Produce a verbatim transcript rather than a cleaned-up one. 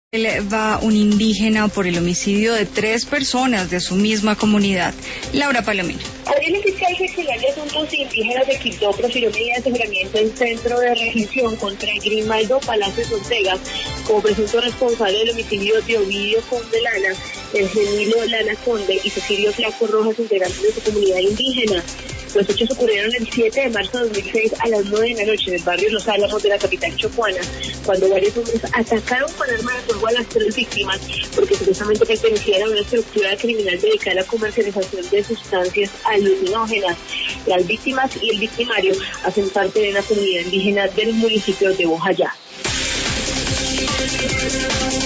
Va un indígena por el homicidio de tres personas de su misma comunidad. Laura Palomino. Ayer el fiscal regional de asuntos indígenas de Quibdó profirió medidas de aseguramiento en centro de retención contra Grimaldo Palacios Ortega como presunto responsable del homicidio de Ovidio Conde Lana, Eugenio Lana Conde y Cecilio Flaco Rojas, integrantes de su comunidad indígena. Los hechos ocurrieron el siete de marzo de dos mil seis a las nueve de la noche en el barrio Los Álamos de la capital chocuana, cuando varios hombres atacaron con armas de fuego a las tres víctimas porque supuestamente pertenecían a una estructura criminal dedicada a la comercialización de sustancias alucinógenas. Las víctimas y el victimario hacen parte de una comunidad indígena del municipio de Bojayá.